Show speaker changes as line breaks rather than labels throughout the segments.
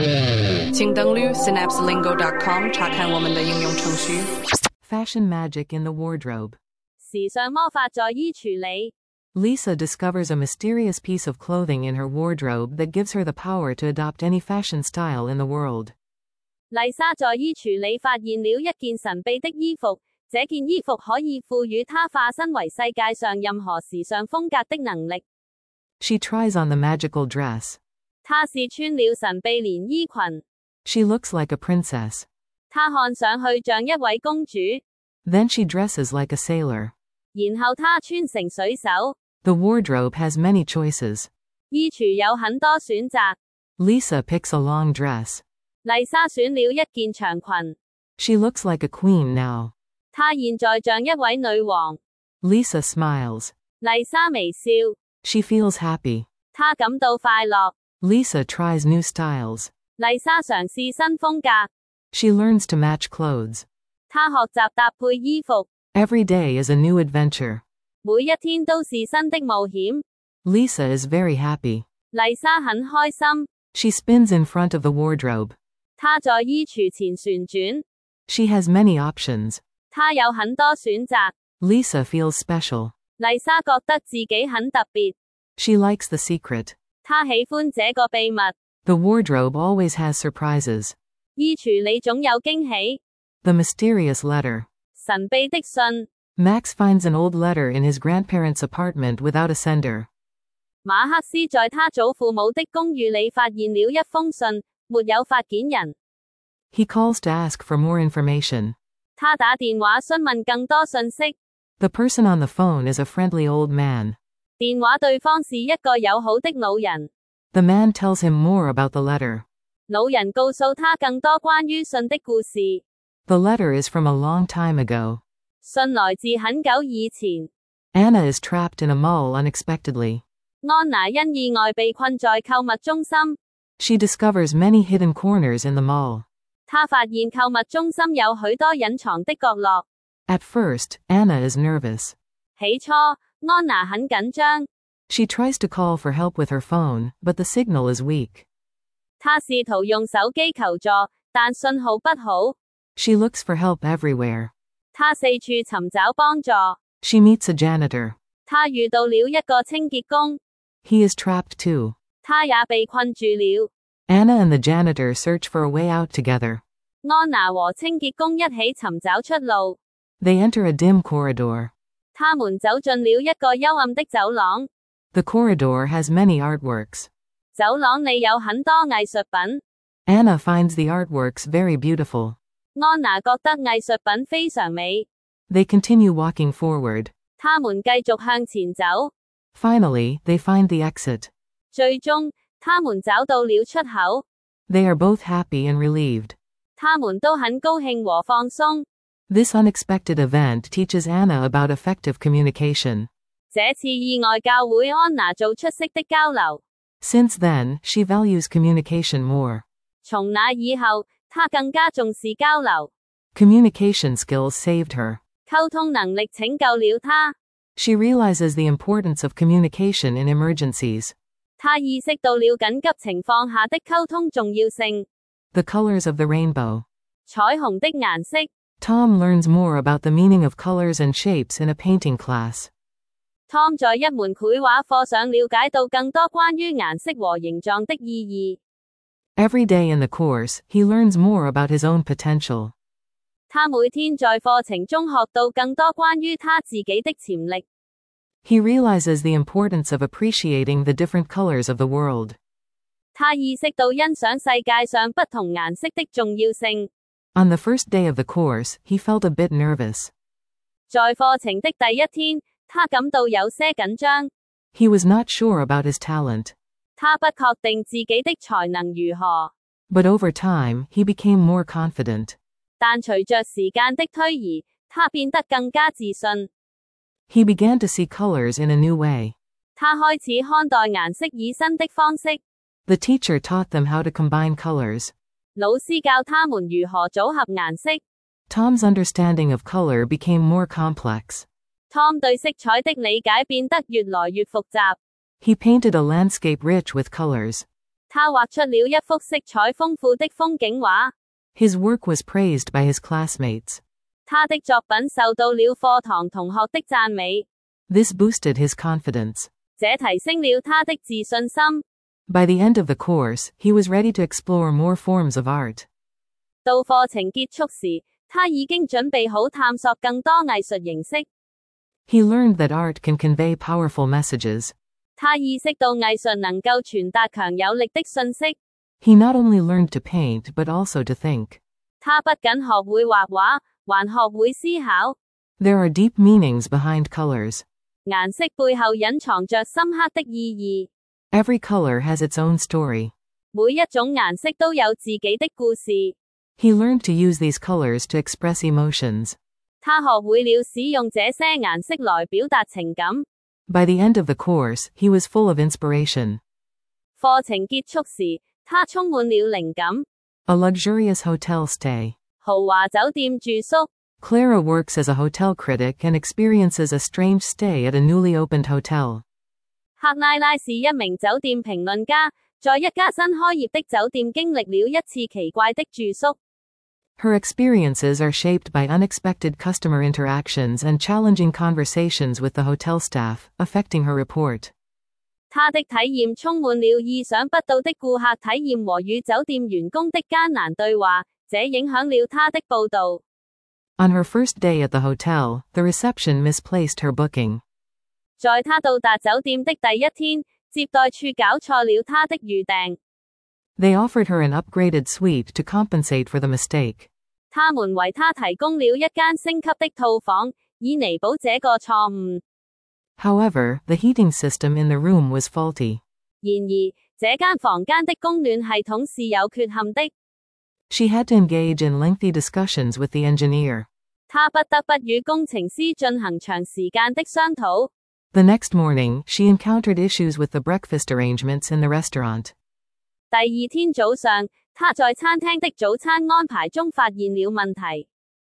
请登录 synapselingo.com 查看我们的应用程序。
Fashion magic in the wardrobe.
時尚魔法在衣櫥裏。
Lisa discovers a mysterious piece of clothing in her wardrobe that gives her the power to adopt any fashion style in the world.
麗莎在衣櫥裏發現了一件神秘的衣服，這件衣服可以賦予她化身為世界上任何時尚風格的能力。
She tries on the magical dress.
她是穿了神秘連衣裙。
She looks like a princess.
她看上去像一位公主。
Then she dresses like a sailor.
然後她穿成水手。
The wardrobe has many choices.
衣櫥有很多選擇。
Lisa picks a long dress.
麗莎選了一件長裙。
She looks like a queen now.
她現在像一位女王。
Lisa smiles.
麗莎微笑。
She feels happy.
她感到快樂。
Lisa tries new styles.
麗莎嘗試新風格。
She learns to match clothes.
她學習搭配衣服。
Every day is a new adventure.
每一天都是新的冒險。
Lisa is very happy.
麗莎很開心。
She spins in front of the wardrobe.
她在衣櫥前旋轉。
She has many options.
她有很多選擇。
Lisa feels special.
麗莎覺得自己很特別。
She likes the secret.
她喜歡這個秘密。
The wardrobe always has surprises.
衣櫥裏總有驚喜。
The mysterious letter.
神秘的信。
Max finds an old letter in his grandparents' apartment without a sender.
馬克思在他祖父母的公寓裏發現了一封信，沒有發件人。
He calls to ask for more information.
他打電話詢問更多信息。
The person on the phone is a friendly old man.
電話對方是一個友好的老人。
The man tells him more about the letter.
老人告訴他更多關於信的故事。
The letter is from a long time ago.
信來自很久以前。
Anna is trapped in a mall unexpectedly.
安娜因意外被困在購物中心。
She discovers many hidden corners in the mall.
她發現購物中心有許多隱藏的角落。
At first, Anna is nervous.
起初，安娜很緊張。
She tries to call for help with her phone, but the signal is weak.
她試圖用手機求助，但信號不好。
She looks for help everywhere.
她四處尋找幫助。
She meets a janitor.
她遇到了一個清潔工。
He is trapped too.
他也被困住了。
Anna and the janitor search for a way out together.
安娜和清潔工一起尋找出路。
They enter a dim corridor.
他們走進了一個幽暗的走廊。
The corridor has many artworks.
走廊裏有很多藝術品。
Anna finds the artworks very beautiful.
安娜覺得藝術品非常美。
They continue walking forward.
他們繼續向前走。
Finally, they find the exit.
最終，他們找到了出口。
They are both happy and relieved.
他們都很高興和放鬆。
This unexpected event teaches Anna about effective communication.
這次意外教會安娜做出色的交流。
Since then, she values communication more.
從那以後，她更加重視交流。
Communication skills saved her.
溝通能力拯救了她。
She realizes the importance of communication in emergencies.
她意識到了緊急情況下的溝通重要性。
The colors of the rainbow.
彩虹的顏色。
Tom learns more about the meaning of colors and shapes in a painting class.
Tom 在一門繪畫課上了解到更多關於顏色和形狀的意義。
Every day in the course, he learns more about his own potential.
他每天在課程中學到更多關於他自己的潛力。
He realizes the importance of appreciating the different colors of the world.
他意識到欣賞世界上不同顏色的重要性。
On the first day of the course, he felt a bit nervous.
在課程的第一天，他感到有些緊張。
He was not sure about his talent.
他不確定自己的才能如何。
But over time, he became more confident.
但隨着時間的推移，他變得更加自信。
He began to see colors in a new way.
他開始看待顏色以新的方式。
The teacher taught them how to combine colors.
老師教他們如何組合顏色。
Tom's understanding of color became more complex.
Tom 對色彩的理解變得越來越複雜。
He painted a landscape rich with colors.
他畫出了一幅色彩豐富的風景畫。
His work was praised by his classmates.
他的作品受到了課堂同學的讚美。
This boosted his confidence.
這提升了他的自信心。
By the end of the course, he was ready to explore more forms of art.
到課程結束時，他已經準備好探索更多藝術形式。
He learned that art can convey powerful messages.
他意識到藝術能夠傳達強有力的訊息。
He not only learned to paint but also to think.
他不僅學會畫畫，還學會思考。
There are deep meanings behind colors.
顏色背後隱藏着深刻的意義。
Every color has its own story.
每一種顏色都有自己的故事。
He learned to use these colors to express emotions.
他學會了使用這些顏色來表達情感。
By the end of the course, he was full of inspiration.
課程結束時，他充滿了靈感。
A luxurious hotel stay.
豪華酒店住宿。
Clara works as a hotel critic and experiences a strange stay at a newly opened hotel.
克拉拉是一名酒店評論家，在一家新開業的酒店經歷了一次奇怪的住宿。
Her experiences are shaped by unexpected customer interactions and challenging conversations with the hotel staff, affecting her report.
她的體驗充滿了意想不到的顧客體驗和與酒店員工的艱難對話，這影響了她的報導。
On her first day at the hotel, the reception misplaced her booking.
在她到達酒店的第一天，接待處搞錯了她的預訂。
They offered her an upgraded suite to compensate for the mistake.
他們為她提供了一間升級的套房，以彌補這個錯誤。
However, the heating system in the room was faulty.
然而，這間房間的供暖系統是有缺陷的。
She had to engage in lengthy discussions with the engineer.
她不得不與工程師進行長時間的商討。
The next morning, she encountered issues with the breakfast arrangements in the restaurant.
第二天早上，她在餐廳的早餐安排中發現了問題。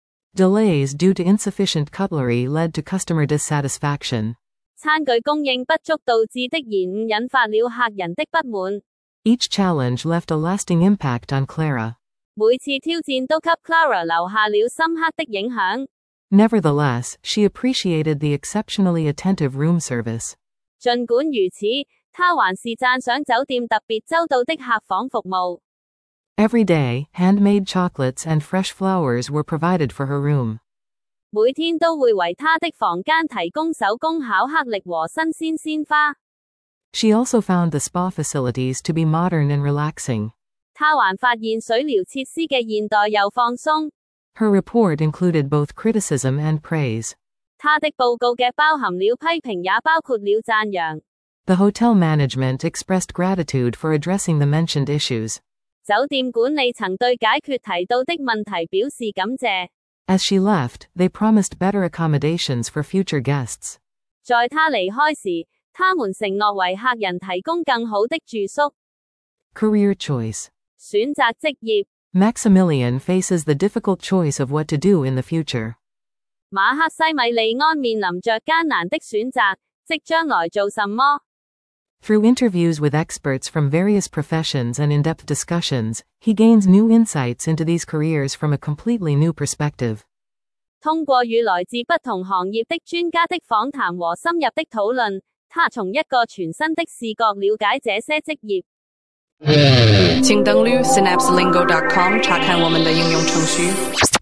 Delays due to insufficient cutlery led to customer dissatisfaction.
餐具供應不足導致的延誤引發了客人的不滿。
Each challenge left a lasting impact on Clara.
每次挑戰都給 Clara 留下了深刻的影響。
Nevertheless, she appreciated the exceptionally attentive room service.
儘管如此，她還是讚賞酒店特別周到的客房服務。
Every day, handmade chocolates and fresh flowers were provided for her room.
每天都會為她的房間提供手工巧克力和新鮮鮮花。
She also found the spa facilities to be modern and relaxing.
她還發現水療設施嘅現代又放鬆。
Her report included both criticism and praise.
她的報告嘅包含了批評也包括了讚揚。
The hotel management expressed gratitude for addressing the mentioned issues.
酒店管理層對解決提到的問題表示感謝。
As she left, they promised better accommodations for future guests.
在她離開時，他們承諾為客人提供更好的住宿。
Career choice.
選擇職業。
Maximilian faces the difficult choice of what to do in the future.
馬克西米利安面臨着艱難的選擇，即將來做什麼。
Through interviews with experts from various professions and in-depth discussions, he gains new insights into these careers from a completely new perspective.
通過與來自不同行業的專家的訪談和深入的討論，他從一個全新的視角了解這些職業。
请登录 synapselingo.com 查看我们的应用程序。